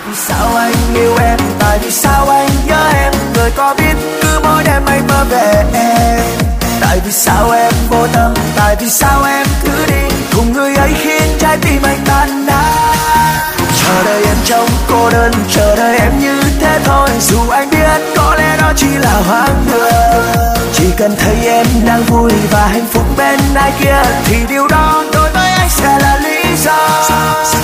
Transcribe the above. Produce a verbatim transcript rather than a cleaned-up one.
Vì sao anh yêu em, tại vì sao anh nhớ em, người có biết cứ mỗi đêm anh mơ về em. Tại vì sao em vô tâm, tại vì sao em cứ đi cùng người ấy khiến trái tim anh tan nát. Chờ đợi em trong cô đơn, chờ đợi em như thế thôi, dù anh biết có lẽ đó chỉ là hoang đường. Chỉ cần thấy em đang vui và hạnh phúc bên ai kia thì điều đó đối với anh sẽ là lý do.